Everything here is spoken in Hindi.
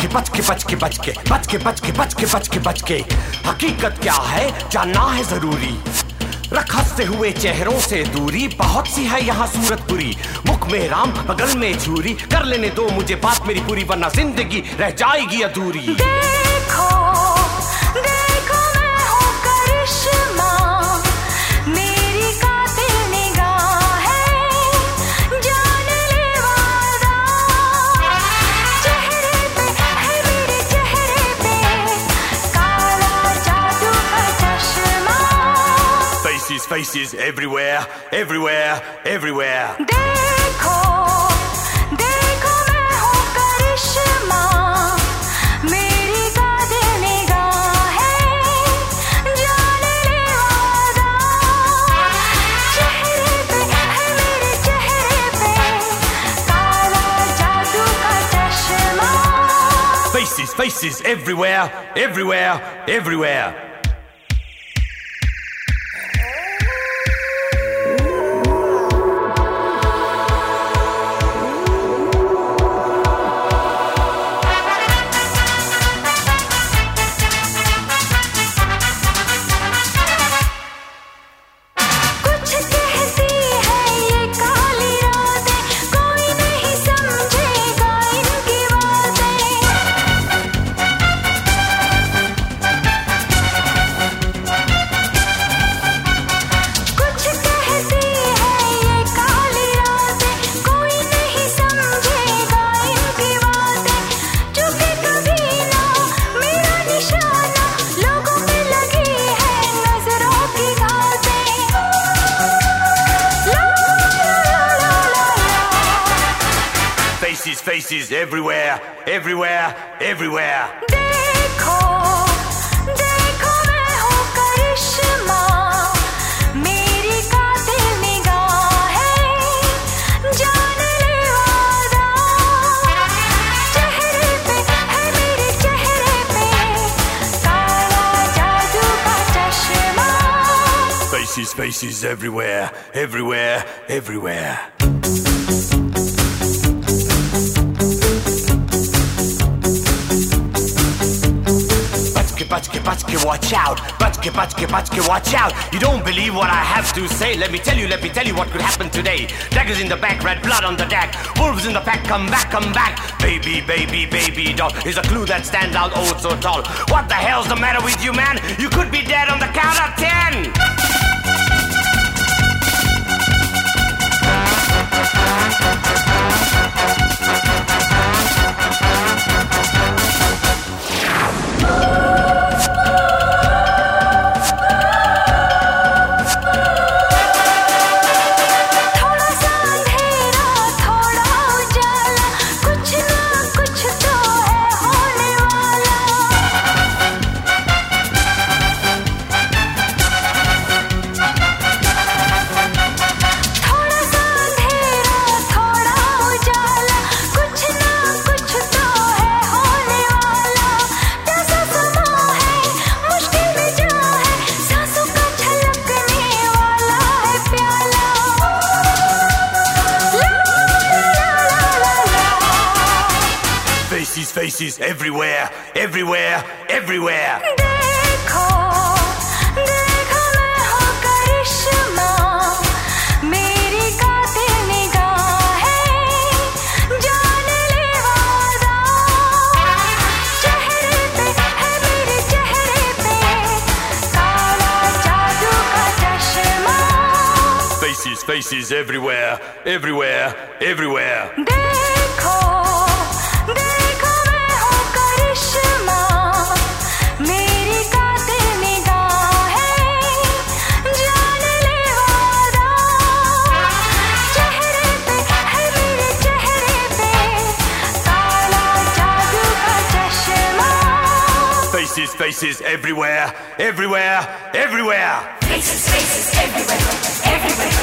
के बच के बच के बच के बच के बच के बच के बच के बच के हकीकत क्या है जानना है जरूरी। रख हंसते हुए चेहरों से दूरी, बहुत सी है यहाँ सूरत बुरी। मुख में राम बगल में छुरी, कर लेने दो मुझे बात मेरी पूरी, वरना जिंदगी रह जाएगी अधूरी। देखो देखो मैं हूँ करिश्मा, मेरी कातिल निगाह है, जान ले वादा। चेहरे पे है मेरे चेहरे पे काला जादू का चश्मा। Faces, faces everywhere, everywhere, everywhere. देखो देखो मैं हूँ करिश्मा, मेरी कातिल निगाह है, जान ले वादा। चेहरे पे है मेरे चेहरे पे काला जादू का चश्मा। Faces, faces everywhere, everywhere, everywhere. कुछ कहती है ये काली रातें, कोई नहीं समझेगा इनकी बातें। कुछ कहती है ये काली रातें, कोई नहीं समझेगा इनकी बातें। चुके कभी ना मेरा निशाना, लोगों पे लगी है नजरों की घातें। ला ला ला ला ला। Faces, faces everywhere, everywhere, everywhere. देखो देखो मैं हूँ करिश्मा, मेरी कातिल निगाह है, जान ले वादा। चेहरे पे है मेरे चेहरे पे काला जादू का चश्मा। Faces, faces everywhere, everywhere, everywhere. Bach ke, watch out. Bach ke, watch out. You don't believe what I have to say. Let me tell you what could happen today. Daggers in the back, red blood on the deck. Wolves in the pack, come back, come back. Baby, baby, baby doll is a clue that stands out oh so tall. What the hell's the matter with you, man? You could be dead on the count of 10. थोड़ा सा अंधेरा थोड़ा उजाला, कुछ ना कुछ तो है होने वाला। थोड़ा सा अंधेरा थोड़ा उजाला, कुछ ना कुछ तो है होने वाला। कैसा समा है मुश्किल में जा है, सांसों का छलकने वाला है प्याला। ला ला ला ला। Faces, faces everywhere, everywhere, everywhere. देखो देखो मैं हूँ करिश्मा, मेरी कातिल निगाह है, जान ले वादा। चेहरे पे है मेरे चेहरे पे काला जादू का चश्मा। Faces, faces everywhere, everywhere, everywhere. देखो देखो मैं हूँ करिश्मा, मेरी कातिल निगाह है, जान ले वादा। चेहरे पे है मेरे चेहरे पे काला जादू का चश्मा। Faces, faces everywhere, everywhere, everywhere. Faces, faces everywhere, everywhere.